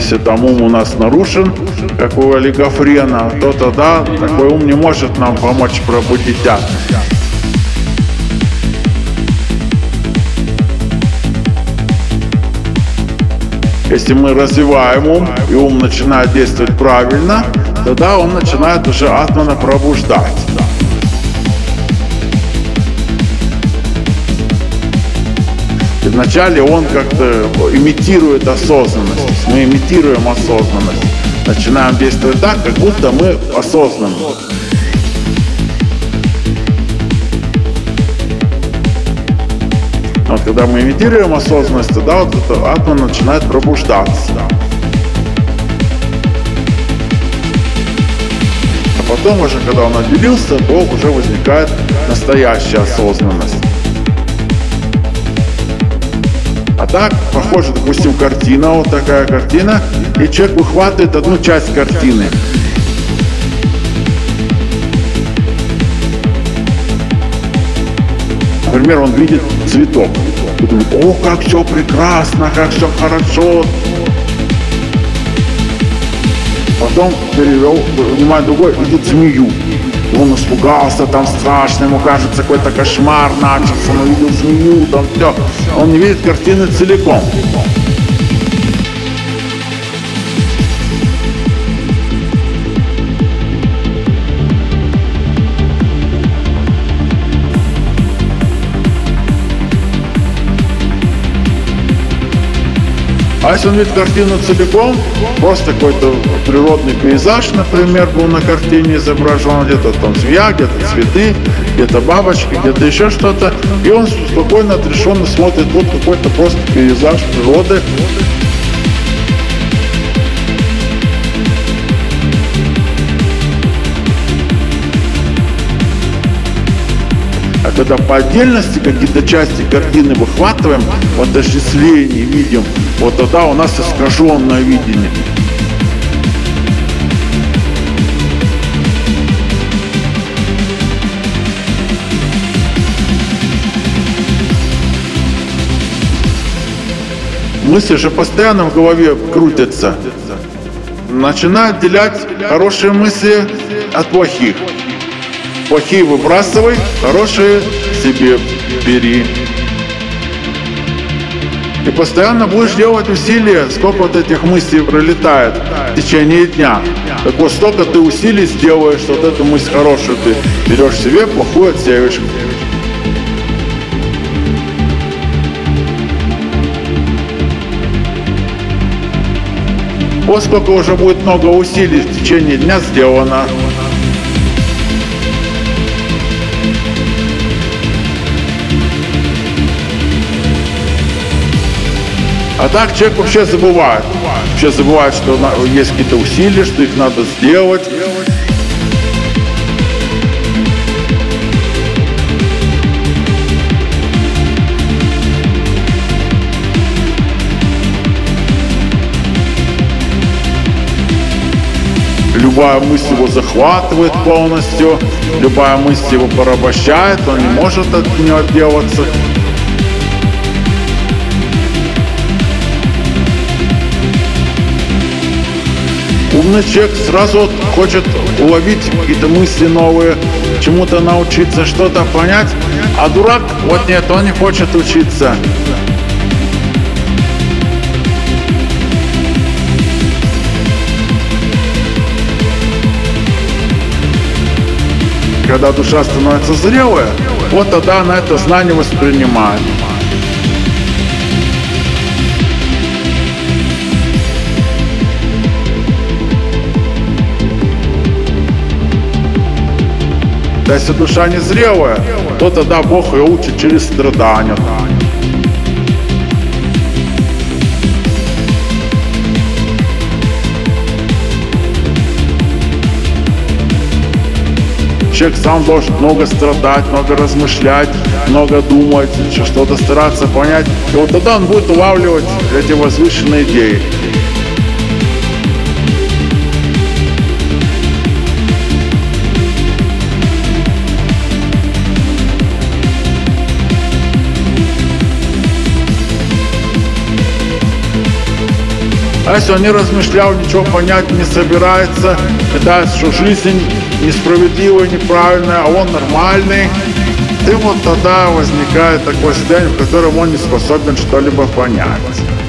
Если там ум у нас нарушен, как у олигофрена, то тогда такой ум не может нам помочь пробудить ад. Если мы развиваем ум, и ум начинает действовать правильно, тогда он начинает уже атмана пробуждать. И вначале он как-то имитирует осознанность. Мы имитируем осознанность. Начинаем действовать так, как будто мы осознанны. Вот когда мы имитируем осознанность, тогда вот эта атма начинает пробуждаться. А потом уже, когда он отделился, то уже возникает настоящая осознанность. А так, похоже, допустим, картина, вот такая картина, и человек выхватывает одну часть картины. Например, он видит цветок. И думает: о, как все прекрасно, как все хорошо. Потом перевел внимание другой, видит змею. Он испугался, там страшно, ему кажется, какой-то кошмар начался, он увидел змею, там все. Он не видит картины целиком. А если он видит картину целиком, просто какой-то природный пейзаж, например, был на картине изображен, где-то там змея, где-то цветы, где-то бабочки, где-то еще что-то, и он спокойно, отрешенно смотрит, вот какой-то просто пейзаж природы. А когда по отдельности какие-то части картины выхватываем, в отождествлении видим, вот тогда у нас искаженное видение. Мысли же постоянно в голове крутятся. Начинают отделять хорошие мысли от плохих. Плохие выбрасывай, хорошие себе бери. И постоянно будешь делать усилия, сколько вот этих мыслей пролетает в течение дня. Так вот, столько ты усилий сделаешь, что вот эту мысль хорошую ты берешь себе, плохую отсеиваешь. Вот сколько уже будет много усилий в течение дня сделано. А так человек вообще забывает. Вообще забывает, что есть какие-то усилия, что их надо сделать. Любая мысль его захватывает полностью, любая мысль его порабощает, он не может от нее отделаться. Умный человек сразу хочет уловить какие-то мысли новые, чему-то научиться, что-то понять, а дурак, вот нет, он не хочет учиться. Когда душа становится зрелая, вот тогда она это знание воспринимает. А если душа не зрелая, то тогда Бог ее учит через страдания. Человек сам должен много страдать, много размышлять, много думать, что-то стараться понять. И вот тогда он будет улавливать эти возвышенные идеи. А если он не размышлял, ничего понять не собирается, считает, что жизнь несправедливая, неправильная, а он нормальный, и вот тогда возникает такое состояние, в котором он не способен что-либо понять.